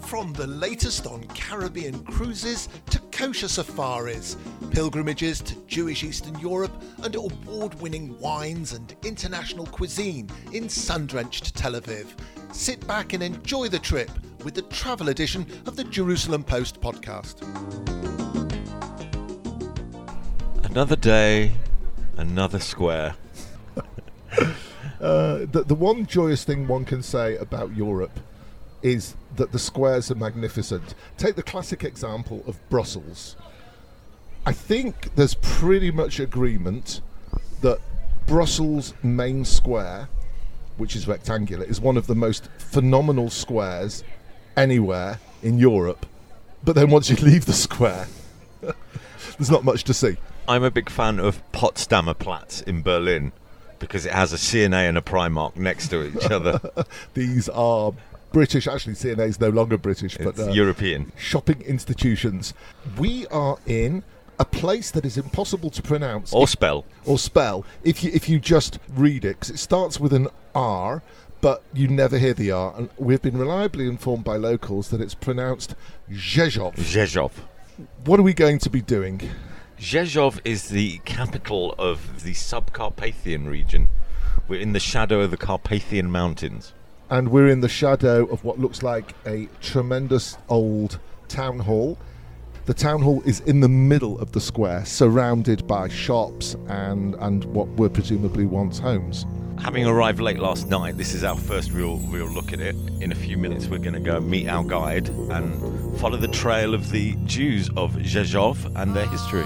From the latest on Caribbean cruises to kosher safaris, pilgrimages to Jewish Eastern Europe, and award-winning wines and international cuisine in sun-drenched Tel Aviv. Sit back and enjoy the trip with the travel edition of the Jerusalem Post podcast. Another day, another square. The one joyous thing one can say about Europe is that the squares are magnificent. Take the classic example of Brussels. I think there's pretty much agreement that Brussels main square, which is rectangular, is one of the most phenomenal squares anywhere in Europe. But then once you leave the square, there's not much to see. I'm a big fan of Potsdamer Platz in Berlin because it has a CNA and a Primark next to each other. These are British, actually CNA is no longer British, It's but European. Shopping institutions. We are in a place that is impossible to pronounce. Or spell. If you just read it, because it starts with an R, but you never hear the R. And we've been reliably informed by locals that it's pronounced Rzeszów. Rzeszów. What are we going to be doing? Rzeszów is the capital of the Subcarpathian region. We're in the shadow of the Carpathian Mountains. And we're in the shadow of what looks like a tremendous old town hall. The town hall is in the middle of the square, surrounded by shops and what were presumably once homes. Having arrived late last night, this is our first real look at it. In a few minutes we're going to go and meet our guide and follow the trail of the Jews of Rzeszów and their history.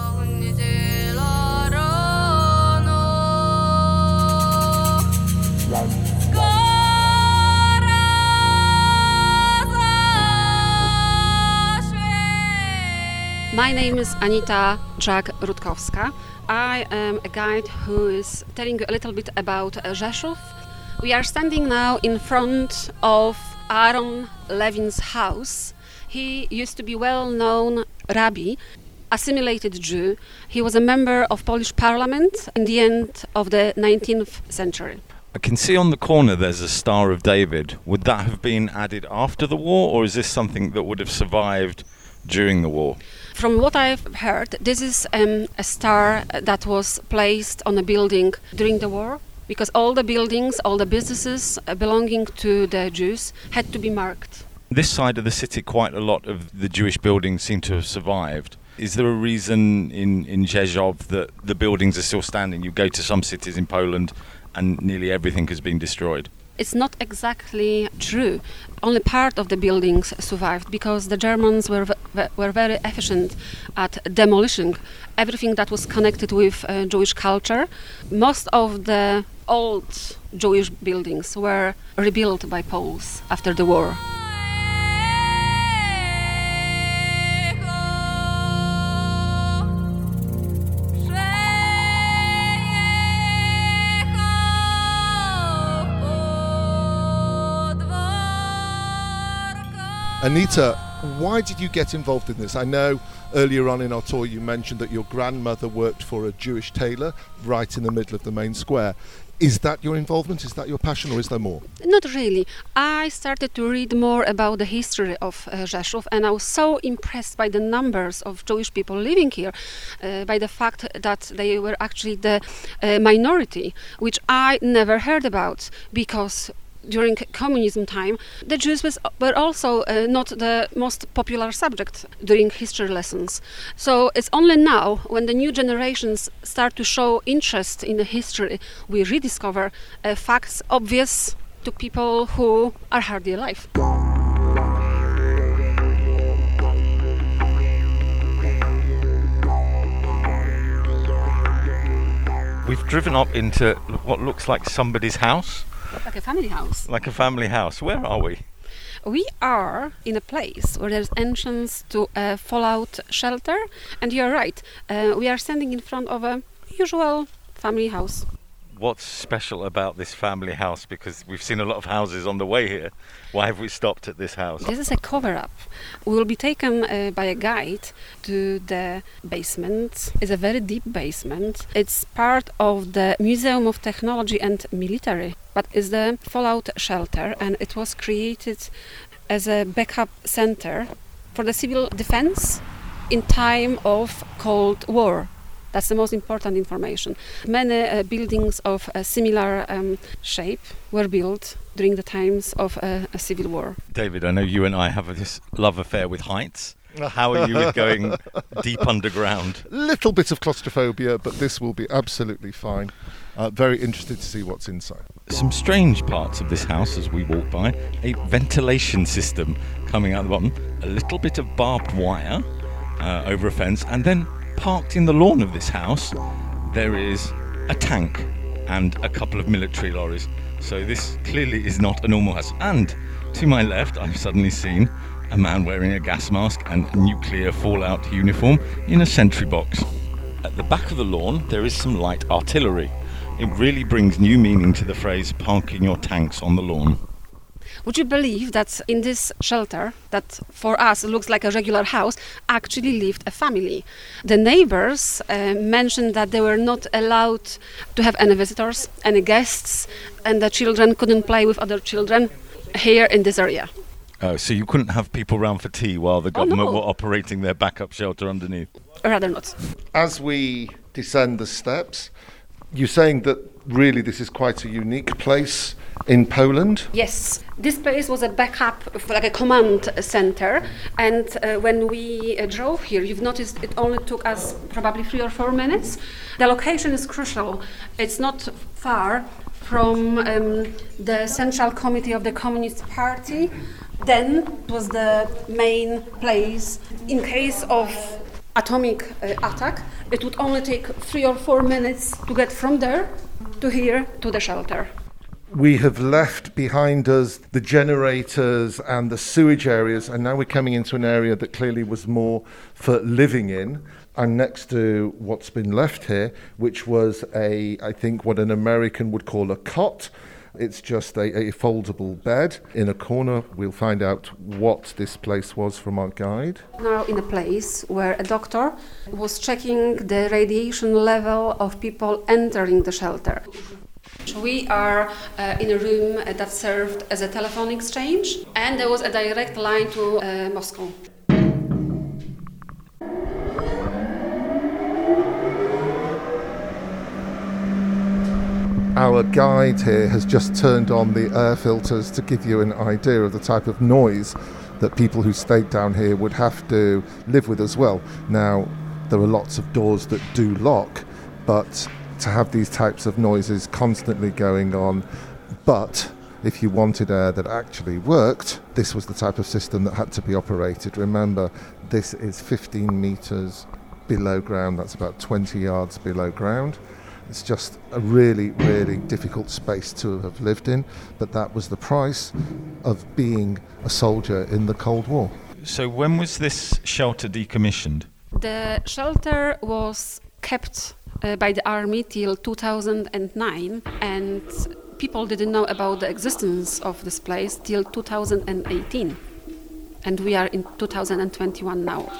My name is Anita Drzak-Rutkowska. I am a guide who is telling you a little bit about Rzeszów. We are standing now in front of Aaron Levin's house. He used to be well-known rabbi, assimilated Jew. He was a member of Polish parliament in the end of the 19th century. I can see on the corner there's a Star of David. Would that have been added after the war, or is this something that would have survived during the war? From what I've heard, this is a star that was placed on a building during the war, because all the buildings, all the businesses belonging to the Jews had to be marked. This side of the city, quite a lot of the Jewish buildings seem to have survived. Is there a reason in Rzeszów that the buildings are still standing? You go to some cities in Poland and nearly everything has been destroyed. It's not exactly true. Only part of the buildings survived because the Germans were very efficient at demolishing everything that was connected with Jewish culture. Most of the old Jewish buildings were rebuilt by Poles after the war. Anita, why did you get involved in this? I know earlier on in our tour you mentioned that your grandmother worked for a Jewish tailor right in the middle of the main square. Is that your involvement? Is that your passion, or is there more? Not really. I started to read more about the history of Rzeszów, and I was so impressed by the numbers of Jewish people living here, by the fact that they were actually the minority, which I never heard about, because during communism time, the Jews were also not the most popular subject during history lessons. So it's only now, when the new generations start to show interest in the history, we rediscover facts obvious to people who are hardly alive. We've driven up into what looks like somebody's house. Like a family house. Like a family house. Where are we? We are in a place where there's entrance to a fallout shelter, and you're right, we are standing in front of a usual family house. What's special about this family house? Because we've seen a lot of houses on the way here. Why have we stopped at this house? This is a cover-up. We will be taken by a guide to the basement. It's a very deep basement. It's part of the Museum of Technology and Military, but it's the fallout shelter, and it was created as a backup center for the civil defense in time of Cold War. That's the most important information. Many buildings of a similar shape were built during the times of a civil war. David, I know you and I have this love affair with heights. How are you with going deep underground? Little bit of claustrophobia, but this will be absolutely fine. Very interested to see what's inside. Some strange parts of this house as we walk by. A ventilation system coming out the bottom. A little bit of barbed wire over a fence. And then parked in the lawn of this house, there is a tank and a couple of military lorries. So this clearly is not a normal house. And to my left, I've suddenly seen a man wearing a gas mask and nuclear fallout uniform in a sentry box. At the back of the lawn, there is some light artillery. It really brings new meaning to the phrase parking your tanks on the lawn. Would you believe that in this shelter, that for us looks like a regular house, actually lived a family? The neighbors mentioned that they were not allowed to have any visitors, any guests, and the children couldn't play with other children here in this area. Oh, so you couldn't have people round for tea while the government were operating their backup shelter underneath? Rather not. As we descend the steps, you're saying that really this is quite a unique place in Poland? Yes, this place was a backup, like a command center, and when we drove here, you've noticed it only took us probably 3 or 4 minutes. The location is crucial. It's not far from the Central Committee of the Communist Party. Then it was the main place. In case of atomic attack, it would only take 3 or 4 minutes to get from there to here to the shelter. We have left behind us the generators and the sewage areas, and now we're coming into an area that clearly was more for living in. I'm next to what's been left here, which was I think what an American would call a cot. It's just a foldable bed in a corner. We'll find out what this place was from our guide. Now in a place where a doctor was checking the radiation level of people entering the shelter. We are in a room that served as a telephone exchange, and there was a direct line to Moscow. Our guide here has just turned on the air filters to give you an idea of the type of noise that people who stayed down here would have to live with as well. Now, there are lots of doors that do lock, but to have these types of noises constantly going on, but if you wanted air that actually worked, this was the type of system that had to be operated. Remember, this is 15 meters below ground, that's about 20 yards below ground. It's just a really, really difficult space to have lived in, but that was the price of being a soldier in the Cold War. So when was this shelter decommissioned? The shelter was kept by the army till 2009, and people didn't know about the existence of this place till 2018. And we are in 2021 now.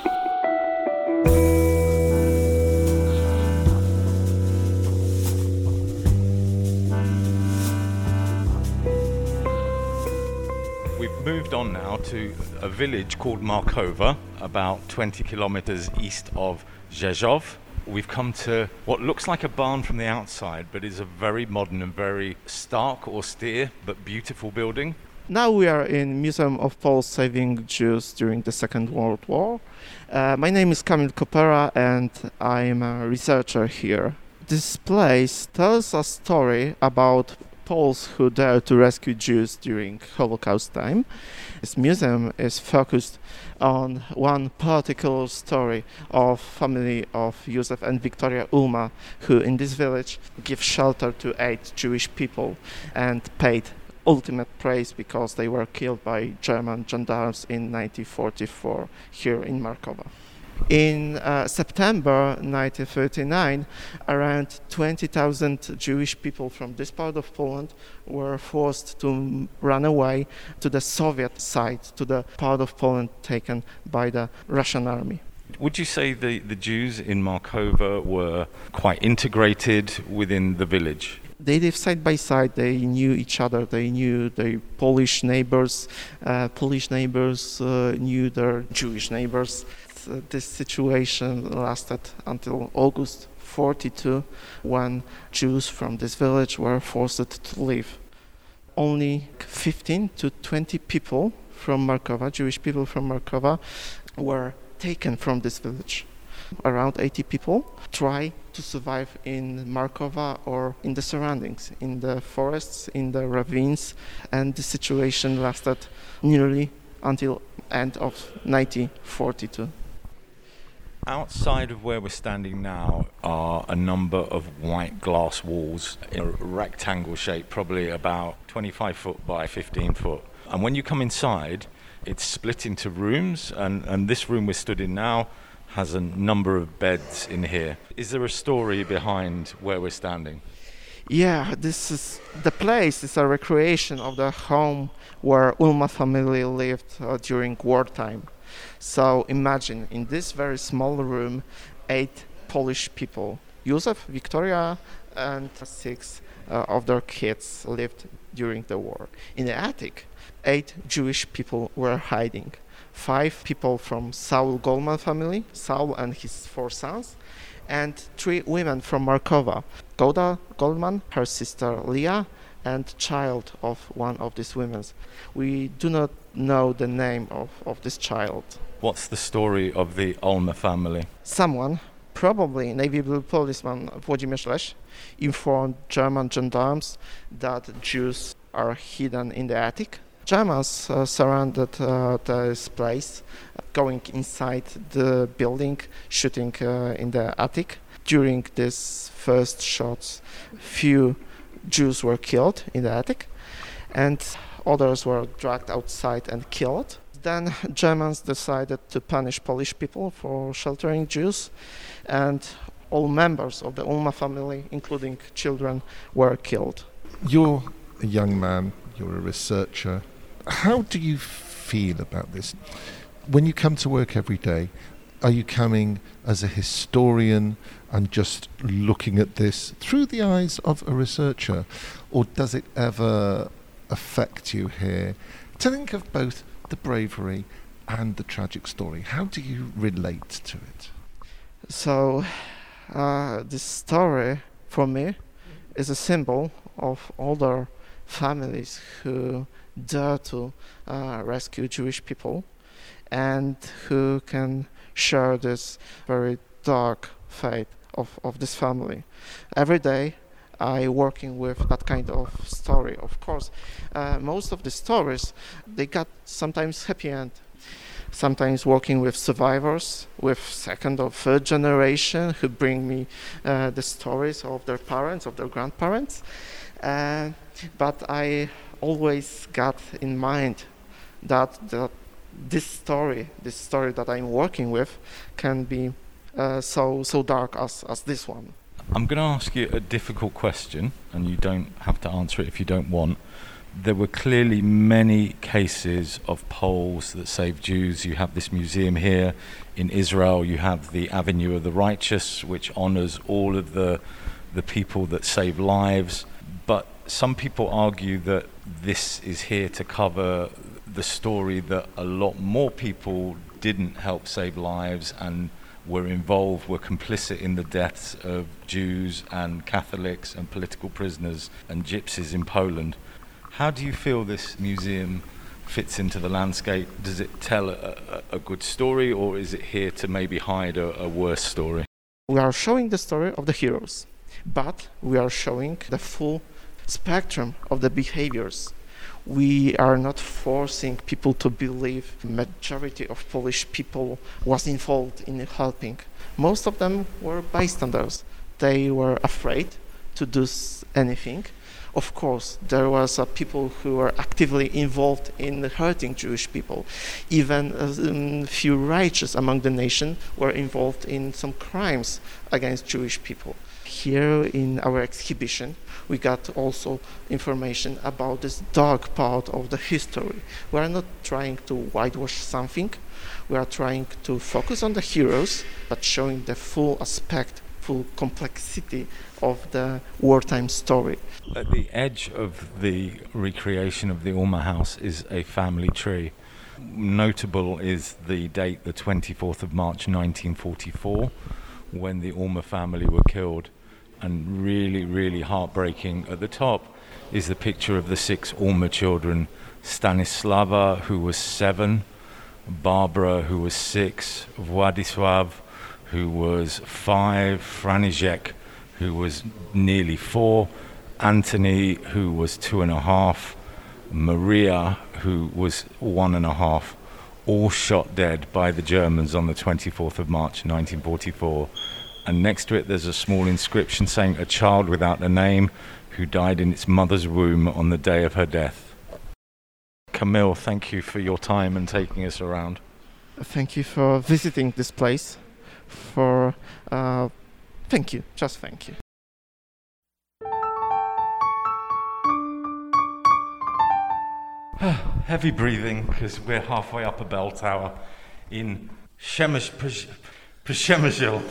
Moved on now to a village called Markowa, about 20 kilometers east of Rzeszów. We've come to what looks like a barn from the outside, but is a very modern and very stark, austere, but beautiful building. Now we are in Museum of Poles Saving Jews during the Second World War. My name is Kamil Kopera and I'm a researcher here. This place tells a story about Poles who dared to rescue Jews during Holocaust time. This museum is focused on one particular story of family of Józef and Victoria Ulma, who in this village give shelter to 8 Jewish people and paid ultimate praise because they were killed by German gendarmes in 1944 here in Markowa. In September 1939, around 20,000 Jewish people from this part of Poland were forced to run away to the Soviet side, to the part of Poland taken by the Russian army. Would you say the Jews in Markowa were quite integrated within the village? They lived side by side. They knew each other. They knew their Polish neighbors. Polish neighbors knew their Jewish neighbors. This situation lasted until August 42, when Jews from this village were forced to leave. Only 15 to 20 people from Markowa, Jewish people from Markowa, were taken from this village. Around 80 people try to survive in Markowa or in the surroundings, in the forests, in the ravines, and the situation lasted nearly until end of 1942. Outside of where we're standing now are a number of white glass walls in a rectangle shape, probably about 25 foot by 15 foot. And when you come inside, it's split into rooms, and this room we're stood in now has a number of beds in here. Is there a story behind where we're standing? Yeah, this is the place. It's a recreation of the home where Ulma family lived during wartime. So imagine in this very small room, 8 Polish people. Józef, Victoria, and 6 of their kids lived during the war. In the attic, 8 Jewish people were hiding. 5 people from Saul Goldman family, Saul and his 4 sons, and 3 women from Markowa. Goda Goldman, her sister Leah, and child of one of these women. We do not know the name of this child. What's the story of the Ulma family? Someone, probably Navy Blue policeman Włodzimierz Leś, informed German gendarmes that Jews are hidden in the attic. Germans surrounded this place, going inside the building, shooting in the attic. During these first shots, few Jews were killed in the attic, and others were dragged outside and killed. Then Germans decided to punish Polish people for sheltering Jews, and all members of the Ulma family, including children, were killed. You're a young man, you're a researcher. How do you feel about this? When you come to work every day, are you coming as a historian and just looking at this through the eyes of a researcher? Or does it ever affect you here to think of both the bravery and the tragic story? How do you relate to it? So, this story, for me, is a symbol of older families who dare to rescue Jewish people and who can share this very dark fate of this family. Every day I working with that kind of story. Of course, most of the stories, they got sometimes happy end. Sometimes working with survivors, with second or third generation who bring me the stories of their parents, of their grandparents. But I always got in mind that this story that I'm working with can be so dark as this one. I'm going to ask you a difficult question, and you don't have to answer it if you don't want. There were clearly many cases of Poles that saved Jews. You have this museum here in Israel. You have the Avenue of the Righteous, which honors all of the people that save lives. But some people argue that this is here to cover the story that a lot more people didn't help save lives and were involved, were complicit in the deaths of Jews and Catholics and political prisoners and gypsies in Poland. How do you feel this museum fits into the landscape? Does it tell a good story, or is it here to maybe hide a worse story? We are showing the story of the heroes, but we are showing the full spectrum of the behaviors. We are not forcing people to believe the majority of Polish people was involved in helping. Most of them were bystanders. They were afraid to do anything. Of course, there was people who were actively involved in hurting Jewish people. Even few righteous among the nation were involved in some crimes against Jewish people. Here in our exhibition, we got also information about this dark part of the history. We are not trying to whitewash something. We are trying to focus on the heroes, but showing the full aspect full complexity of the wartime story. At the edge of the recreation of the Ulmer house is a family tree. Notable is the date, the 24th of March 1944, when the Ulmer family were killed. And really, really heartbreaking. At the top is the picture of the 6 Ulmer children. Stanislava, who was 7, Barbara, who was 6, Władysław, who was 5, František, who was nearly 4, Anthony, who was 2.5, Maria, who was 1.5, all shot dead by the Germans on the 24th of March 1944. And next to it there's a small inscription saying, "A child without a name who died in its mother's womb on the day of her death." Kamil, thank you for your time and taking us around. Thank you for visiting this place. Thank you, just thank you. Heavy breathing, because we're halfway up a bell tower in Przemyśl.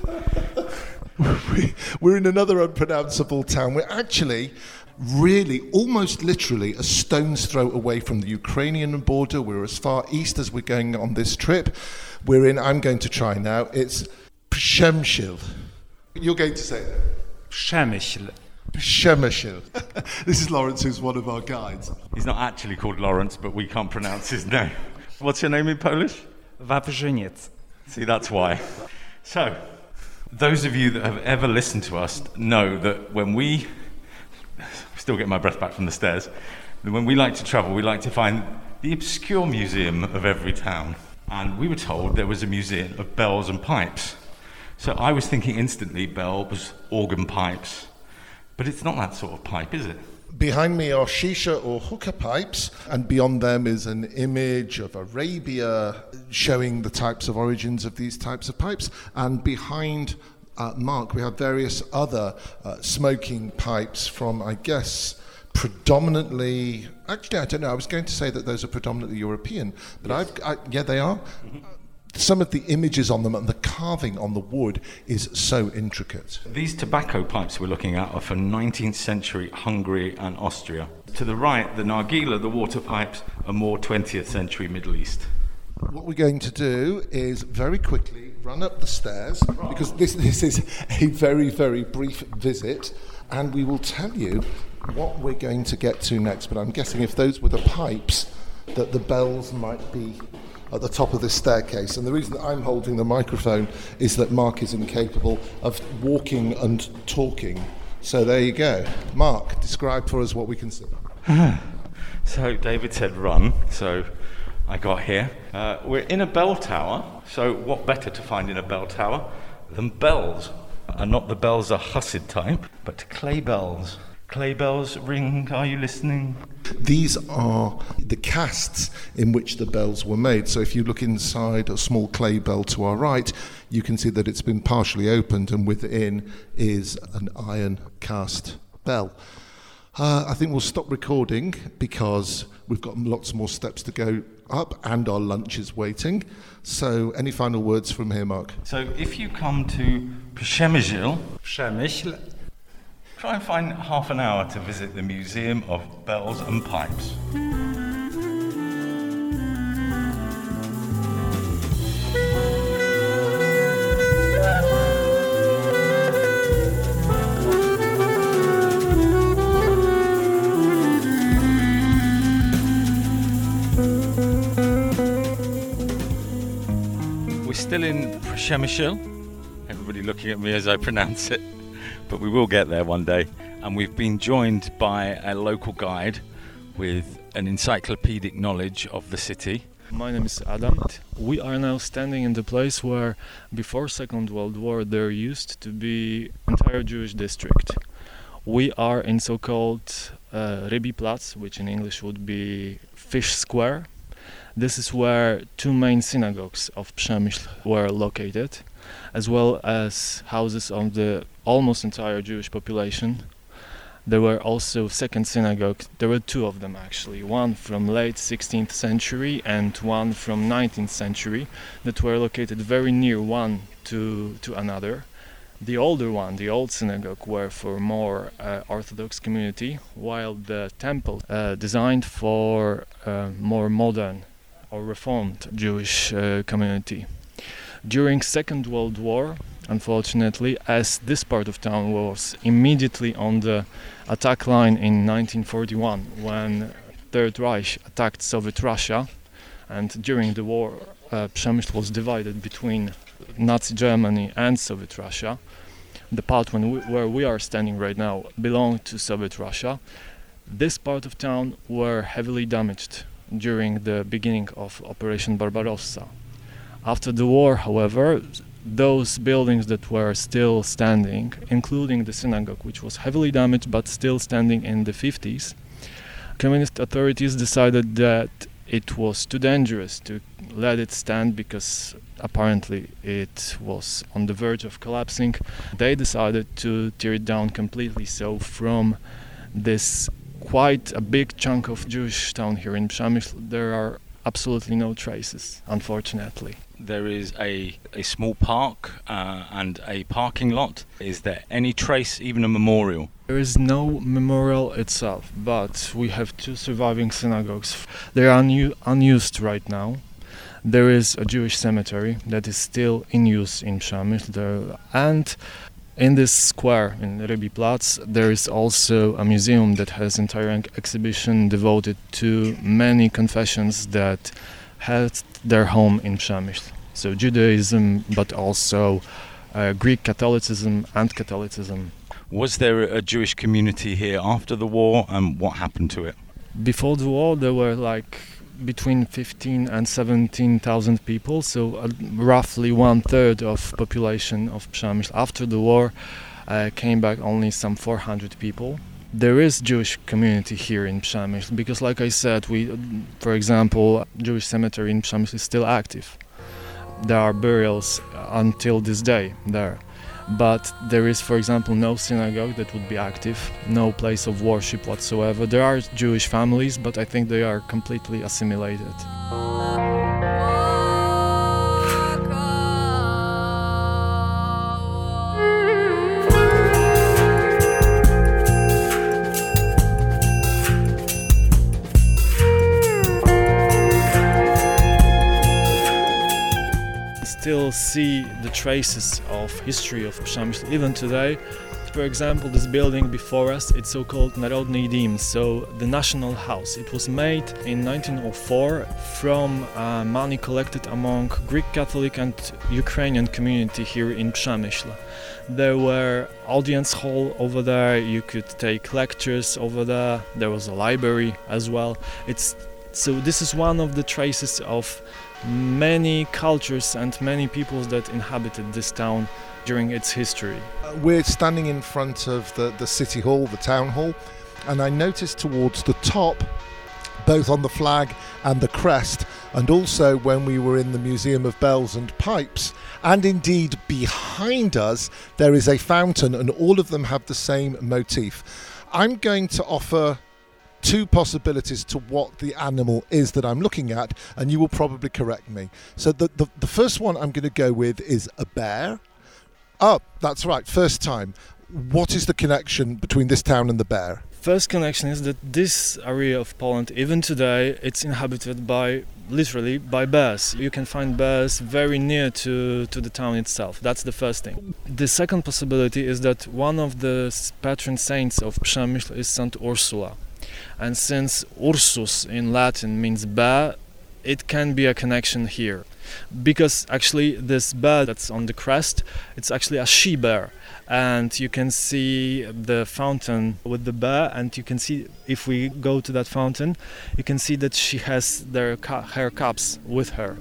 We're in another unpronounceable town. We're actually really, almost literally, a stone's throw away from the Ukrainian border. We're as far east as we're going on this trip. I'm going to try now, it's Przemyśl. You're going to say it. Przemyśl. Przemyśl. This is Lawrence, who's one of our guides. He's not actually called Lawrence, but we can't pronounce his name. What's your name in Polish? Wawrzyniec. See, that's why. So, those of you that have ever listened to us know that when we still get my breath back from the stairs, when we like to travel, we like to find the obscure museum of every town. And we were told there was a museum of bells and pipes. So I was thinking instantly bells, organ pipes. But it's not that sort of pipe, is it? Behind me are shisha or hookah pipes, and beyond them is an image of Arabia showing the types of origins of these types of pipes. And behind Mark, we have various other smoking pipes from, I guess, predominantly... Actually, I don't know. I was going to say that those are predominantly European, but yeah, they are. Mm-hmm. Some of the images on them and the carving on the wood is so intricate. These tobacco pipes we're looking at are from 19th century Hungary and Austria. To the right, the nargila, the water pipes, are more 20th century Middle East. What we're going to do is very quickly run up the stairs, because this is a very, very brief visit, and we will tell you what we're going to get to next. But I'm guessing if those were the pipes, that the bells might be at the top of this staircase. And the reason that I'm holding the microphone is that Mark is incapable of walking and talking. So there you go. Mark, describe for us what we can see. So David said run, so I got here. We're in a bell tower, so what better to find in a bell tower than bells? And not the bells are Hussite type, but clay bells. Clay bells ring, are you listening? These are the casts in which the bells were made. So if you look inside a small clay bell to our right, you can see that it's been partially opened, and within is an iron cast bell. I think we'll stop recording because we've got lots more steps to go up and our lunch is waiting. So any final words from here, Mark? So if you come to Przemyśl, try and find half an hour to visit the Museum of Bells and Pipes. We're still in Przemyśl. Everybody looking at me as I pronounce it. But we will get there one day. And we've been joined by a local guide with an encyclopedic knowledge of the city. My name is Adam. We are now standing in the place where before Second World War there used to be entire Jewish district. We are in so-called Rybi Platz, which in English would be Fish Square. This is where two main synagogues of Przemyśl were located, as well as houses of the almost entire Jewish population. There were also second synagogue. There were two of them actually, one from late 16th century and one from 19th century that were located very near one to another. The older one, the old synagogue, were for more Orthodox community, while the temple designed for more modern or Reformed Jewish community. During Second World War, unfortunately, as this part of town was immediately on the attack line in 1941 when Third Reich attacked Soviet Russia, and during the war Przemyśl was divided between Nazi Germany and Soviet Russia. The part where we are standing right now belonged to Soviet Russia. This part of town were heavily damaged during the beginning of Operation Barbarossa. After the war, however, those buildings that were still standing, including the synagogue, which was heavily damaged but still standing in the 50s, communist authorities decided that it was too dangerous to let it stand because apparently it was on the verge of collapsing. They decided to tear it down completely. So from this quite a big chunk of Jewish town here in Przemyśl, there are absolutely no traces, unfortunately. There is a small park and a parking lot. Is there any trace, even a memorial? There is no memorial itself, but we have two surviving synagogues. They are unused right now. There is a Jewish cemetery that is still in use in Przemyśl, and in this square, in Rybi Plac, there is also a museum that has an entire exhibition devoted to many confessions that had their home in Przemyśl. So Judaism, but also Greek Catholicism and Catholicism. Was there a Jewish community here after the war, and what happened to it? Before the war, there were like between 15 and 17,000 people, so roughly 1/3 of population of Przemyśl. After the war, came back only some 400 people. There is Jewish community here in Przemyśl because, like I said, for example, Jewish cemetery in Przemyśl is still active. There are burials until this day there. But there is, for example, no synagogue that would be active, no place of worship whatsoever. There are Jewish families, but I think they are completely assimilated. Still see the traces of history of Przemyśl even today. For example, this building before us, it's so-called Narodny Dom, so the National House. It was made in 1904 from money collected among Greek Catholic and Ukrainian community here in Przemyśl. There were audience hall over there, you could take lectures over there, there was a library as well. So this is one of the traces of many cultures and many peoples that inhabited this town during its history. We're standing in front of the city hall, the town hall, and I noticed towards the top, both on the flag and the crest, and also when we were in the Museum of Bells and Pipes, and indeed behind us, there is a fountain, and all of them have the same motif. I'm going to offer two possibilities to what the animal is that I'm looking at, and you will probably correct me. So the first one I'm going to go with is a bear. Oh, that's right, first time. What is the connection between this town and the bear? First connection is that this area of Poland, even today, it's inhabited literally by bears. You can find bears very near to the town itself. That's the first thing. The second possibility is that one of the patron saints of Przemyśl is Saint Ursula. And since Ursus in Latin means bear, it can be a connection here. Because actually this bear that's on the crest, it's actually a she-bear. And you can see the fountain with the bear, and you can see, if we go to that fountain, you can see that she has her cubs with her.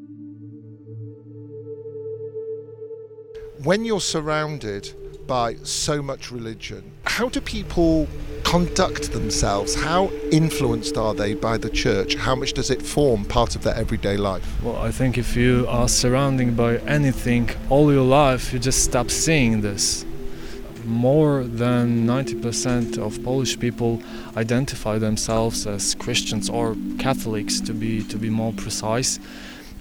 When you're surrounded by so much religion, how do people conduct themselves? How influenced are they by the church? How much does it form part of their everyday life? Well, I think if you are surrounded by anything all your life, you just stop seeing this. More than 90% of Polish people identify themselves as Christians or Catholics, to be more precise.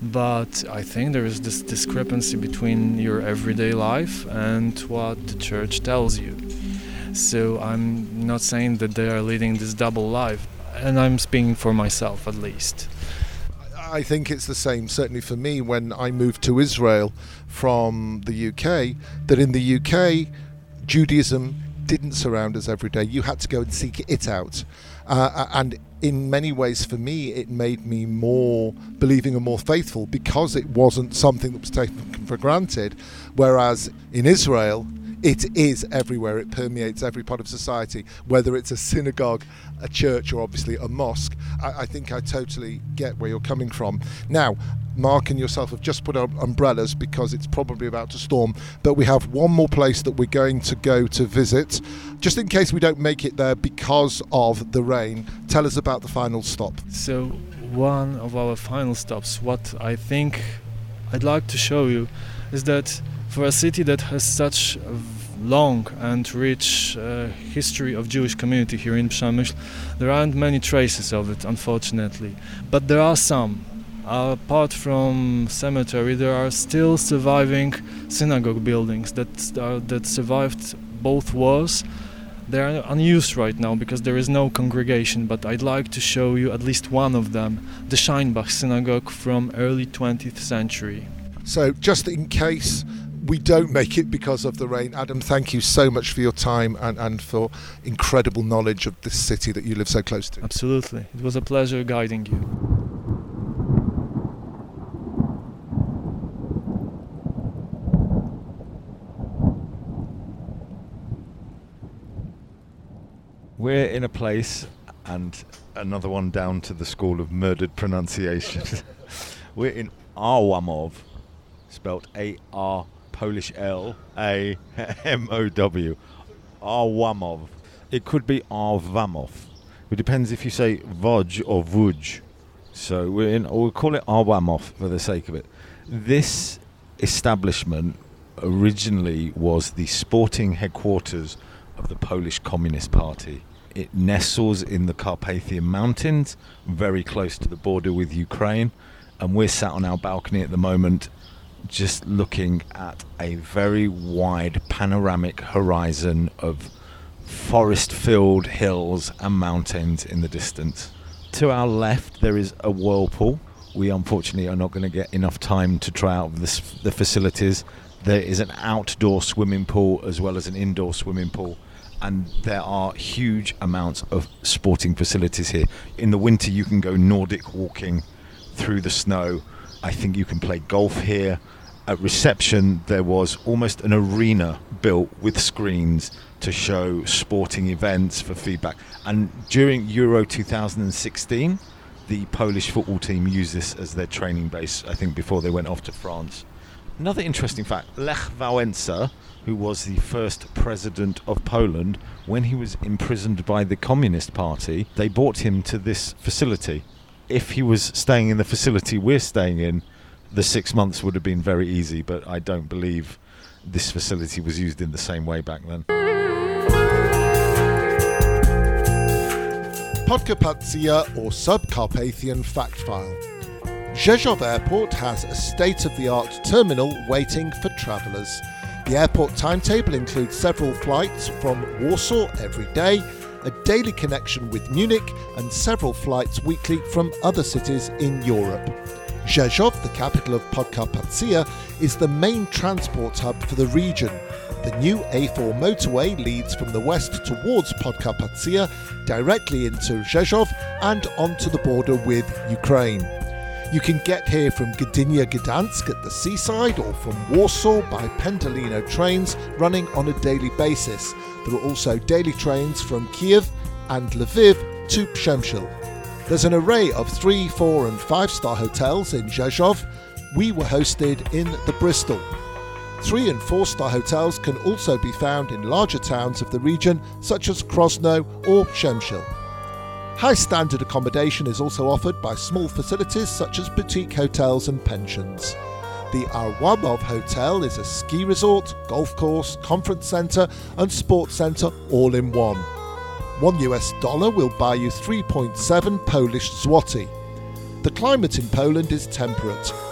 But I think there is this discrepancy between your everyday life and what the church tells you. So I'm not saying that they are leading this double life, and I'm speaking for myself at least. I think it's the same, certainly for me, when I moved to Israel from the UK, that in the UK, Judaism didn't surround us every day. You had to go and seek it out. And in many ways, for me, it made me more believing and more faithful because it wasn't something that was taken for granted. Whereas in Israel, it is everywhere. It permeates every part of society, whether it's a synagogue, a church, or obviously a mosque. I think I totally get where you're coming from. Now, Mark and yourself have just put up umbrellas because it's probably about to storm, but we have one more place that we're going to go to visit. Just in case we don't make it there because of the rain, tell us about the final stop. So one of our final stops, what I think I'd like to show you is that for a city that has such a long and rich history of Jewish community here in Przemyśl, there aren't many traces of it, unfortunately. But there are some. Apart from cemetery, there are still surviving synagogue buildings that survived both wars. They are unused right now because there is no congregation, but I'd like to show you at least one of them, the Scheinbach synagogue from early 20th century. So just in case we don't make it because of the rain, Adam, thank you so much for your time and for incredible knowledge of this city that you live so close to. Absolutely. It was a pleasure guiding you. We're in a place, and another one down to the school of murdered pronunciation. We're in Arwamov, spelled A-R Polish L A M-O-W. Arwamov. It could be Arwamov. It depends if you say Vodj or Vuj. So we'll call it Arwamov for the sake of it. This establishment originally was the sporting headquarters of the Polish Communist Party. It nestles in the Carpathian Mountains, very close to the border with Ukraine, and we're sat on our balcony at the moment just looking at a very wide panoramic horizon of forest-filled hills and mountains in the distance. To our left there is a whirlpool. We unfortunately are not going to get enough time to try out the facilities. There is an outdoor swimming pool as well as an indoor swimming pool, and there are huge amounts of sporting facilities here. In the winter you can go Nordic walking through the snow. I think you can play golf here. At reception there was almost an arena built with screens to show sporting events for feedback. And during Euro 2016 the Polish football team used this as their training base, I think, before they went off to France. Another interesting fact, Lech Wałęsa, who was the first president of Poland, when he was imprisoned by the Communist Party, they brought him to this facility. If he was staying in the facility we're staying in, the 6 months would have been very easy, but I don't believe this facility was used in the same way back then. Podkarpacia, or Subcarpathian Fact File. Rzeszów Airport has a state-of-the-art terminal waiting for travellers. The airport timetable includes several flights from Warsaw every day, a daily connection with Munich, and several flights weekly from other cities in Europe. Rzeszów, the capital of Podkarpacia, is the main transport hub for the region. The new A4 motorway leads from the west towards Podkarpacia, directly into Rzeszów and onto the border with Ukraine. You can get here from Gdynia Gdansk at the seaside or from Warsaw by Pendolino trains running on a daily basis. There are also daily trains from Kiev and Lviv to Przemyśl. There's an array of 3, 4 and 5-star hotels in Rzeszów. We were hosted in the Bristol. 3 and 4-star hotels can also be found in larger towns of the region such as Krosno or Przemyśl. High standard accommodation is also offered by small facilities such as boutique hotels and pensions. The Arwamov Hotel is a ski resort, golf course, conference centre and sports centre all in one. $1 will buy you 3.7 Polish zloty. The climate in Poland is temperate.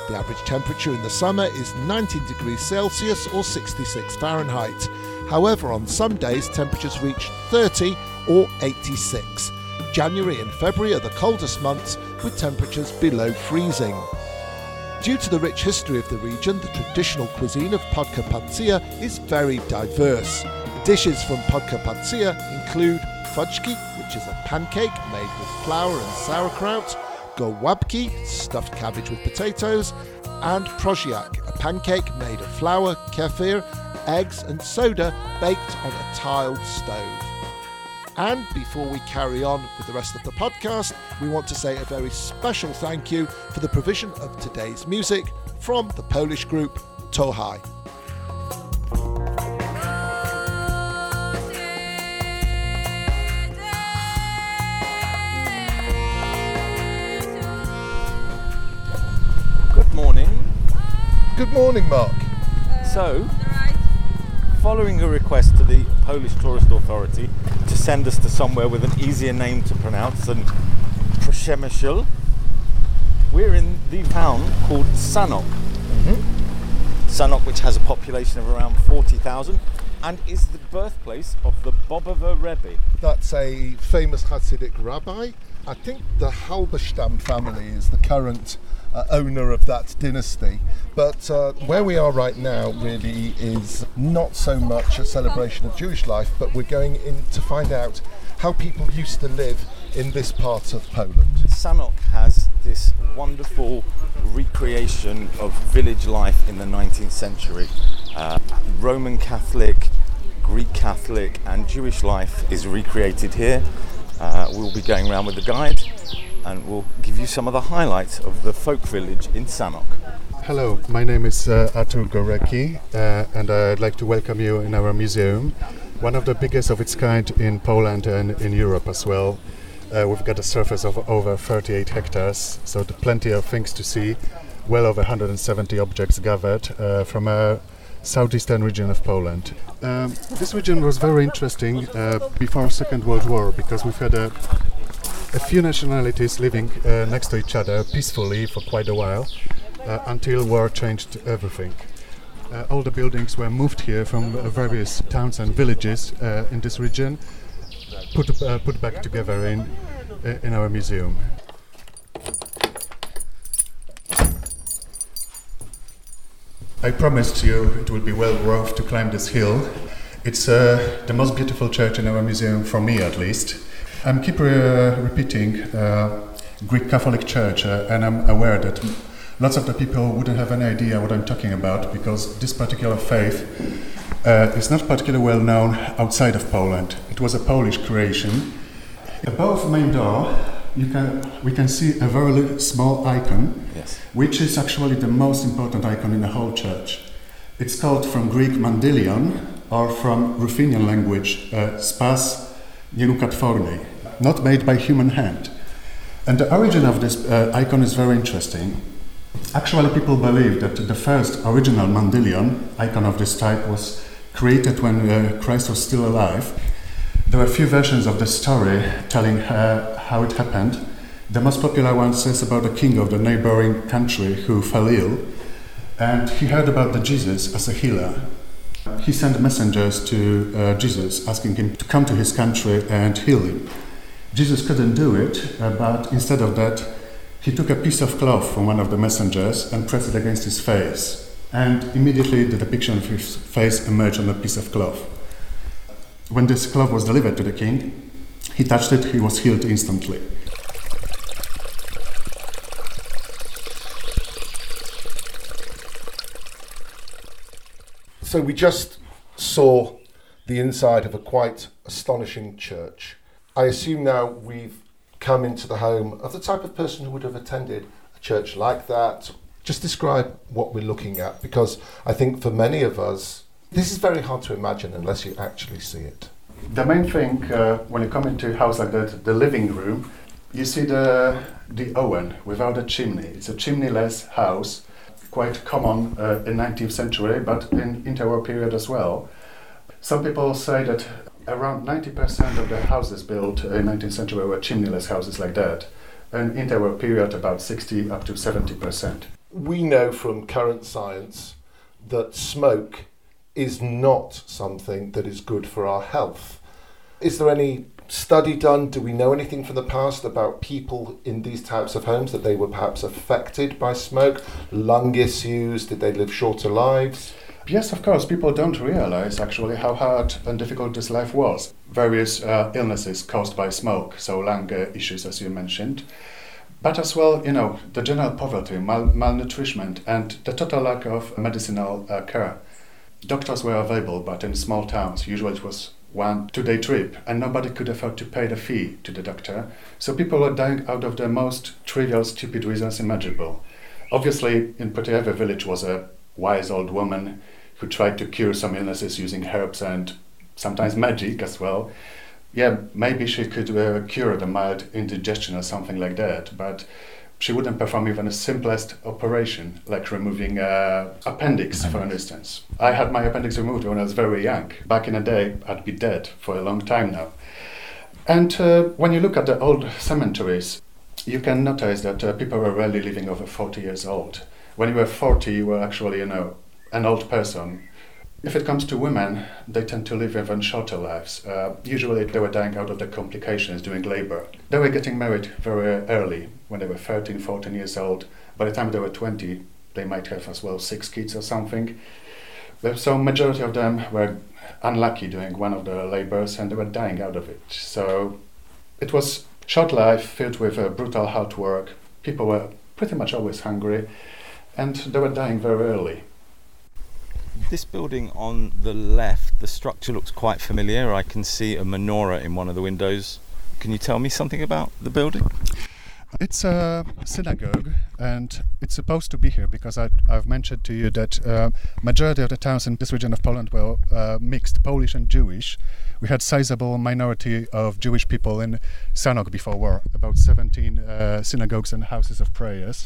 The average temperature in the summer is 19 degrees Celsius or 66 Fahrenheit. However, on some days temperatures reach 30 or 86. January and February are the coldest months, with temperatures below freezing. Due to the rich history of the region, the traditional cuisine of Podkarpacia is very diverse. Dishes from Podkarpacia include fudgki, which is a pancake made with flour and sauerkraut, gołąbki, stuffed cabbage with potatoes, and proziak, a pancake made of flour, kefir, eggs and soda baked on a tiled stove. And before we carry on with the rest of the podcast, we want to say a very special thank you for the provision of today's music from the Polish group Tohaj. Good morning. Good morning, Mark. So, following a request to the Polish Tourist Authority to send us to somewhere with an easier name to pronounce than Przemyśl, we're in the town called Sanok. Sanok, which has a population of around 40,000 and is the birthplace of the Bobover Rebbe. That's a famous Hasidic rabbi. I think the Halberstam family is the current owner of that dynasty. But where we are right now really is not so much a celebration of Jewish life, but we're going in to find out how people used to live in this part of Poland. Sanok has this wonderful recreation of village life in the 19th century. Roman Catholic, Greek Catholic and Jewish life is recreated here. We'll be going around with the guide and we'll give you some of the highlights of the folk village in Sanok. Hello, my name is Artur Gorecki and I'd like to welcome you in our museum, one of the biggest of its kind in Poland and in Europe as well. We've got a surface of over 38 hectares, so plenty of things to see, well over 170 objects gathered from a southeastern region of Poland. This region was very interesting before Second World War because we've had a few nationalities living next to each other peacefully for quite a while until war changed everything. All the buildings were moved here from various towns and villages in this region, put back together in our museum. I promised you it would be well worth to climb this hill. It's the most beautiful church in our museum, for me at least. I keep repeating Greek Catholic Church, and I'm aware that lots of the people wouldn't have any idea what I'm talking about because this particular faith is not particularly well known outside of Poland. It was a Polish creation. Above the main door, we can see a very small icon, Yes. which is actually the most important icon in the whole church. It's called from Greek mandylion, or from Ruthenian language spas nierukotwornej, not made by human hand. And the origin of this icon is very interesting. Actually, people believe that the first original mandylion, icon of this type, was created when Christ was still alive. There are a few versions of the story telling how it happened. The most popular one says about a king of the neighboring country who fell ill, and he heard about the Jesus as a healer. He sent messengers to Jesus asking him to come to his country and heal him. Jesus couldn't do it, but instead of that, he took a piece of cloth from one of the messengers and pressed it against his face. And immediately the depiction of his face emerged on a piece of cloth. When this cloth was delivered to the king, he touched it, he was healed instantly. So we just saw the inside of a quite astonishing church. I assume now we've come into the home of the type of person who would have attended a church like that. Just describe what we're looking at, because I think for many of us, this is very hard to imagine unless you actually see it. The main thing when you come into a house like that, the living room, you see the oven without a chimney. It's a chimneyless house, quite common in 19th century, but in interwar period as well. Some people say that around 90% of the houses built in 19th century were chimneyless houses like that, and interwar period about 60 up to 70%. we know from current science that smoke is not something that is good for our health. Is there any study done? Do we know anything from the past about people in these types of homes, that they were perhaps affected by smoke, lung issues? Did they live shorter lives? Yes, of course. People don't realize actually how hard and difficult this life was. Various illnesses caused by smoke, so lung issues, as you mentioned. But as well, the general poverty, malnutrition, and the total lack of medicinal care. Doctors were available, but in small towns, usually it was 1-2 day trip, and nobody could afford to pay the fee to the doctor. So people were dying out of the most trivial, stupid reasons imaginable. Obviously, in pretty every village was a wise old woman who tried to cure some illnesses using herbs and sometimes magic as well. Yeah, maybe she could cure the mild indigestion or something like that, but she wouldn't perform even the simplest operation, like removing appendix, for instance. I had my appendix removed when I was very young. Back in the day, I'd be dead for a long time now. And when you look at the old cemeteries, you can notice that people were rarely living over 40 years old. When you were 40, you were actually, an old person. If it comes to women, they tend to live even shorter lives. Usually they were dying out of the complications during labor. They were getting married very early, when they were 13, 14 years old. By the time they were 20, they might have as well 6 kids or something. So majority of them were unlucky during one of the labors and they were dying out of it. So it was short life filled with brutal hard work. People were pretty much always hungry and they were dying very early. This building on the left, the structure looks quite familiar. I can see a menorah in one of the windows. Can you tell me something about the building? It's a synagogue, and it's supposed to be here because I've mentioned to you that majority of the towns in this region of Poland were mixed, Polish and Jewish. We had sizable minority of Jewish people in Sanok before war, about 17 synagogues and houses of prayers.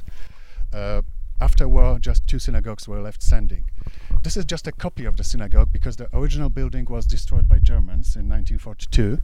After war, just 2 synagogues were left standing. This is just a copy of the synagogue because the original building was destroyed by Germans in 1942.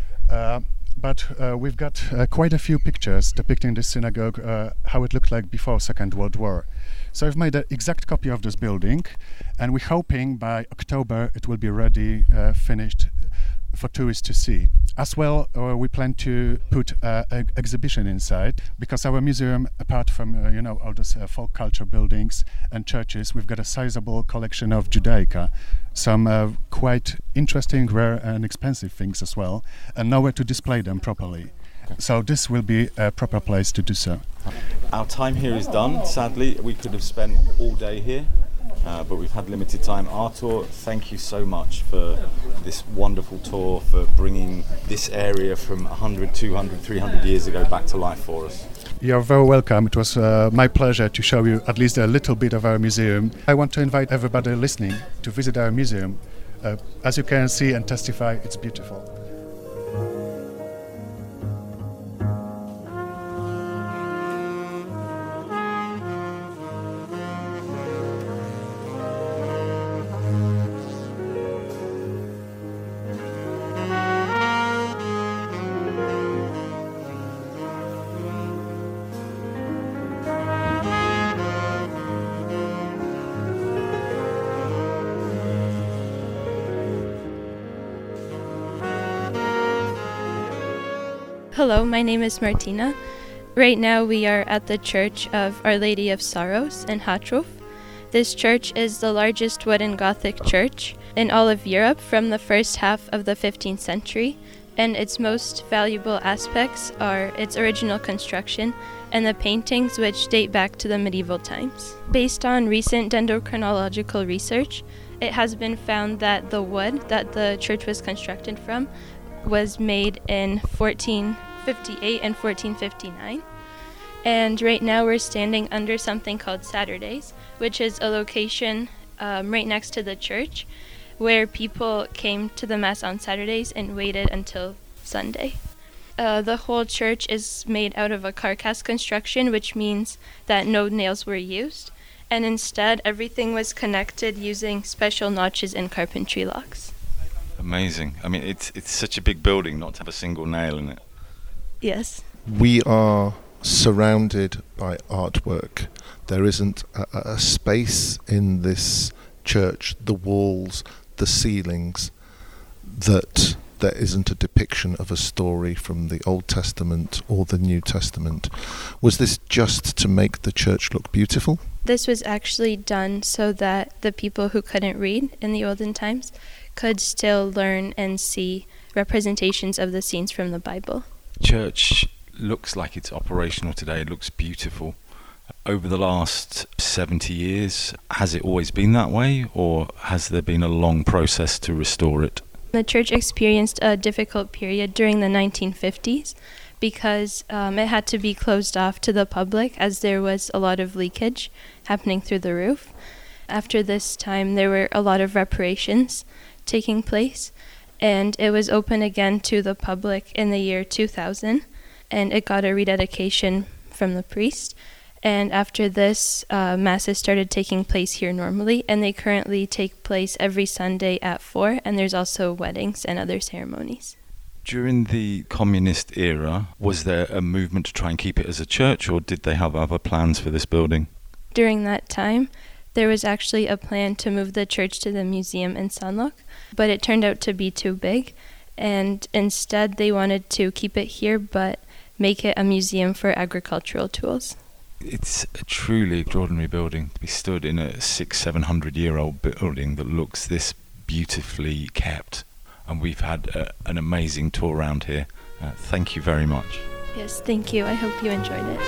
But we've got quite a few pictures depicting this synagogue, how it looked like before Second World War. So I've made an exact copy of this building, and we're hoping by October it will be ready, finished for tourists to see. As well, we plan to put an exhibition inside, because our museum, apart from all those folk culture buildings and churches, we've got a sizable collection of Judaica, some quite interesting, rare and expensive things as well, and nowhere to display them properly. So this will be a proper place to do so. Our time here is done. Sadly, we could have spent all day here, but we've had limited time. Artur, thank you so much for this wonderful tour, for bringing this area from 100, 200, 300 years ago back to life for us. You're very welcome. It was my pleasure to show you at least a little bit of our museum. I want to invite everybody listening to visit our museum. As you can see and testify, it's beautiful. Hello, my name is Martina. Right now we are at the Church of Our Lady of Sorrows in Chatrów. This church is the largest wooden Gothic church in all of Europe from the first half of the 15th century, and its most valuable aspects are its original construction and the paintings, which date back to the medieval times. Based on recent dendrochronological research, it has been found that the wood that the church was constructed from was made in 1458 and 1459. And right now we're standing under something called Saturdays, which is a location right next to the church where people came to the Mass on Saturdays and waited until Sunday. The whole church is made out of a carcass construction, which means that no nails were used, and instead everything was connected using special notches and carpentry locks. Amazing. I mean, it's such a big building not to have a single nail in it. Yes. We are surrounded by artwork. There isn't a space in this church, the walls, the ceilings, that there isn't a depiction of a story from the Old Testament or the New Testament. Was this just to make the church look beautiful? This was actually done so that the people who couldn't read in the olden times could still learn and see representations of the scenes from the Bible. Church looks like it's operational today. It looks beautiful. Over the last 70 years, has it always been that way, or has there been a long process to restore it? The church experienced a difficult period during the 1950s because it had to be closed off to the public as there was a lot of leakage happening through the roof. After this time, there were a lot of reparations taking place, and it was open again to the public in the year 2000, and it got a rededication from the priest. And after this, masses started taking place here normally, and they currently take place every Sunday at 4, and there's also weddings and other ceremonies. During the communist era, was there a movement to try and keep it as a church, or did they have other plans for this building? During that time, there was actually a plan to move the church to the museum in Sanlok, but it turned out to be too big, and instead they wanted to keep it here, but make it a museum for agricultural tools. It's a truly extraordinary building to be stood in a 600-700-year-old building that looks this beautifully kept. And we've had an amazing tour around here. Thank you very much. Yes, thank you. I hope you enjoyed it.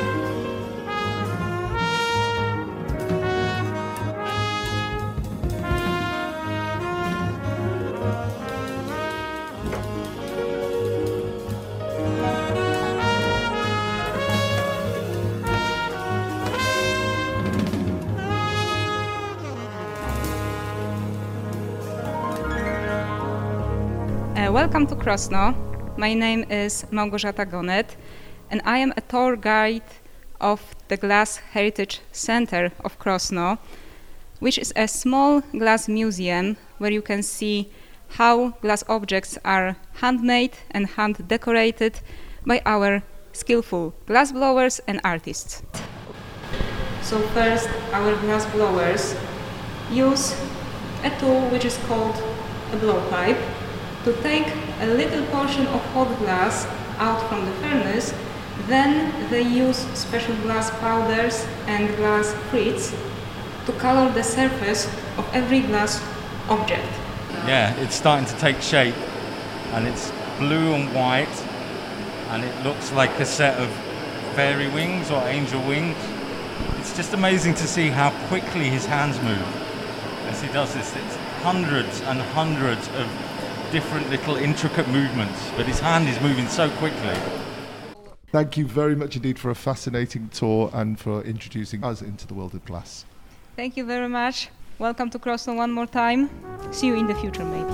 Welcome to Krosno. My name is Małgorzata Gonet, and I am a tour guide of the Glass Heritage Center of Krosno, which is a small glass museum where you can see how glass objects are handmade and hand decorated by our skillful glass blowers and artists. So first, our glass blowers use a tool which is called a blowpipe to take a little portion of hot glass out from the furnace. Then they use special glass powders and glass frits to color the surface of every glass object. Yeah, it's starting to take shape, and it's blue and white, and it looks like a set of fairy wings or angel wings. It's just amazing to see how quickly his hands move as he does this. It's hundreds and hundreds of different little intricate movements, but his hand is moving so quickly. Thank you very much indeed for a fascinating tour and for introducing us into the world of glass. Thank you very much. Welcome to Krosno one more time. See you in the future, maybe.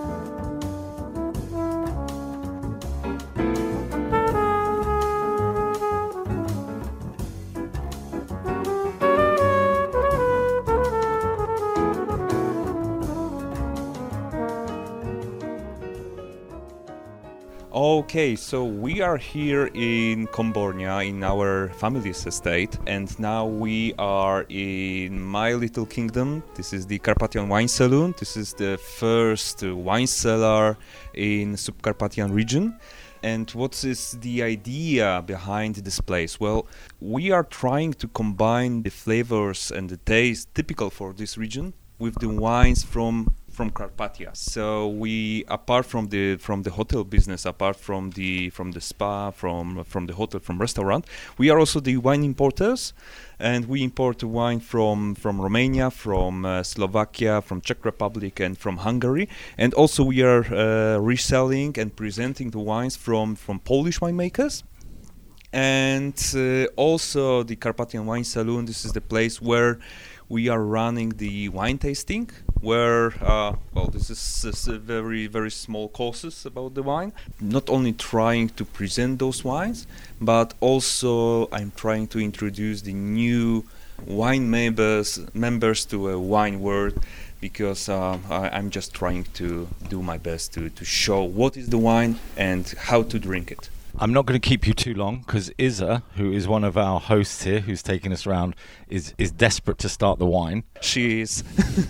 Okay, so we are here in Kombornia in our family's estate, and now we are in my little kingdom. This is the Carpathian Wine Saloon. This is the first wine cellar in Subcarpathian region. And what is the idea behind this place? Well, we are trying to combine the flavors and the taste typical for this region with the wines from Carpathia. So we, apart from the hotel business, apart from the spa, from the hotel, from restaurant, we are also the wine importers, and we import wine from Romania, from Slovakia, from Czech Republic, and from Hungary. And also we are reselling and presenting the wines from Polish winemakers. And also the Carpathian Wine Saloon. This is the place where we are running the wine tasting, where, this is very, very small courses about the wine. Not only trying to present those wines, but also I'm trying to introduce the new wine members to a wine world, because I'm just trying to do my best to show what is the wine and how to drink it. I'm not going to keep you too long because Isa, who is one of our hosts here, who's taking us around, is desperate to start the wine. She is.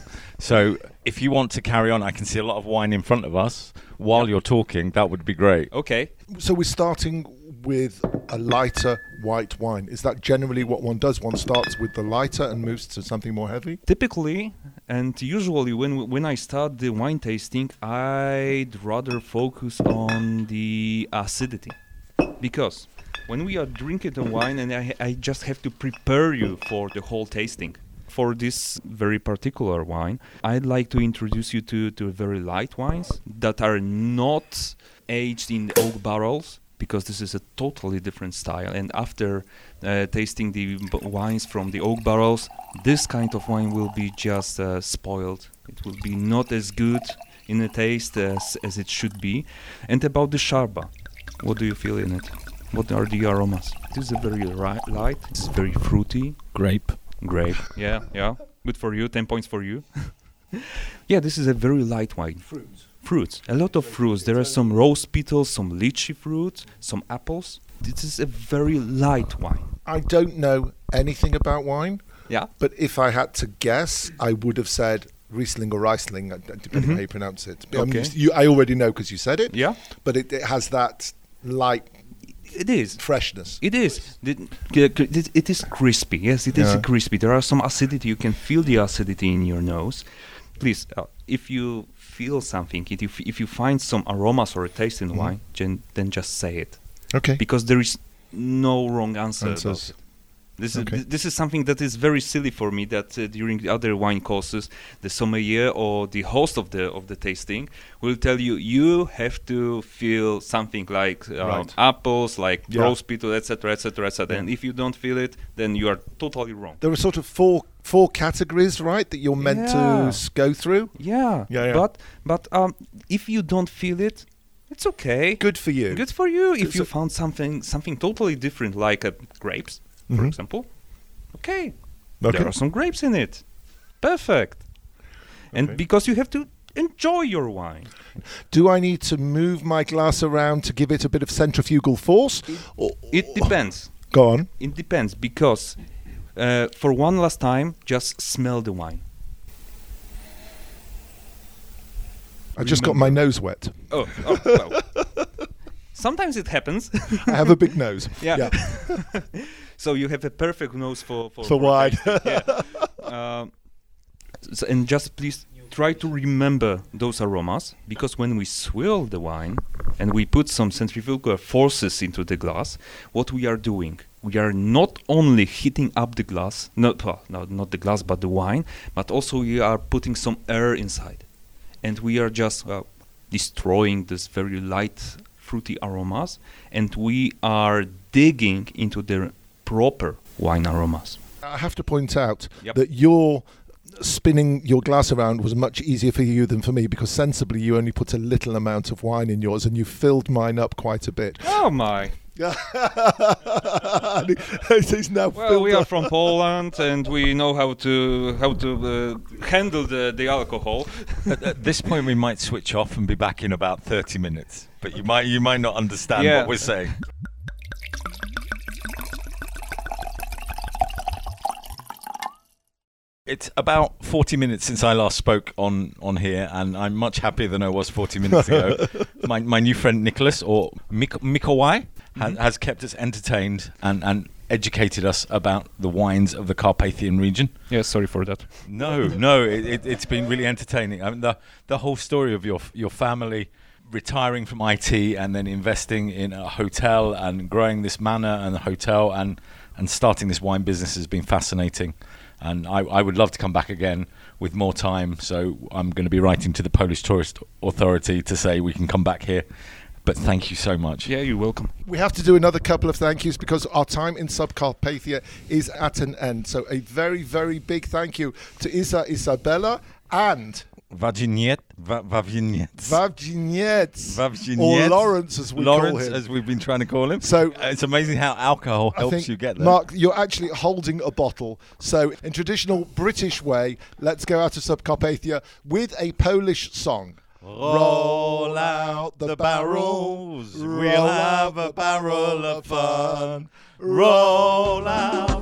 So if you want to carry on, I can see a lot of wine in front of us. While you're talking, that would be great. Okay. So we're starting with a lighter white wine. Is that generally what one does? One starts with the lighter and moves to something more heavy? Typically, and usually when I start the wine tasting, I'd rather focus on the acidity. Because when we are drinking the wine, and I just have to prepare you for the whole tasting. For this very particular wine, I'd like to introduce you to very light wines that are not aged in oak barrels, because this is a totally different style. And after tasting the wines from the oak barrels, this kind of wine will be just spoiled. It will be not as good in the taste as it should be. And about the Sharba, what do you feel in it? What are the aromas? It is a very light. It's very fruity. Grape. Yeah. Good for you. 10 points for you. Yeah, this is a very light wine. Fruits. A lot of fruits. There are some rose petals, some lychee fruits, some apples. This is a very light wine. I don't know anything about wine. Yeah. But if I had to guess, I would have said Riesling or Riesling, depending on how you pronounce it. Okay. I already know because you said it. Yeah. But it has that light. It is freshness. It is. It is crispy. Yes, it is crispy. There are some acidity. You can feel the acidity in your nose. Please, if you feel something, if you find some aromas or a taste in wine, then just say it. Okay. Because there is no wrong answer about it. This is something that is very silly for me, that during the other wine courses, the sommelier or the host of the tasting will tell you have to feel something like apples, like rose petal, etc., etc., etc. And if you don't feel it, then you are totally wrong. There are sort of four categories, right, that you're meant to go through. Yeah. But if you don't feel it, it's okay. Good for you. Good for you. If you found something totally different, like grapes, for example, okay, there are some grapes in it. Perfect. And because you have to enjoy your wine. Do I need to move my glass around to give it a bit of centrifugal force? It depends. Go on. It depends, because for one last time, just smell the wine. I just got my nose wet. Oh well. Sometimes it happens. I have a big nose. Yeah. So you have a perfect nose for wine. And just please try to remember those aromas, because when we swirl the wine and we put some centrifugal forces into the glass, what we are doing, we are not only heating up the glass, not the glass, but the wine, but also we are putting some air inside. And we are just destroying this very light, fruity aromas, and we are digging into the proper wine aromas. I have to point out that your spinning your glass around was much easier for you than for me, because sensibly you only put a little amount of wine in yours and you filled mine up quite a bit. Oh my. He's now well, we are from Poland and we know how to handle the alcohol. At this point we might switch off and be back in about 30 minutes, but you might not understand what we're saying. It's about 40 minutes since I last spoke on here, and I'm much happier than I was 40 minutes ago. My new friend Nicholas, or Mikołaj, has kept us entertained and educated us about the wines of the Carpathian region. Yeah, sorry for that. No, it's been really entertaining. I mean, the whole story of your family retiring from IT and then investing in a hotel and growing this manor and the hotel and starting this wine business has been fascinating. And I would love to come back again with more time, so I'm going to be writing to the Polish Tourist Authority to say we can come back here. But thank you so much. Yeah, you're welcome. We have to do another couple of thank yous because our time in Subcarpathia is at an end. So a very, very big thank you to Isabella and Wawrzyniec, or Lawrence, as we call him. As we've been trying to call him. So it's amazing how alcohol helps you get there. Mark, you're actually holding a bottle. So in traditional British way, let's go out of Subcarpathia with a Polish song. Roll out the barrels, we'll have a barrel of fun. Roll out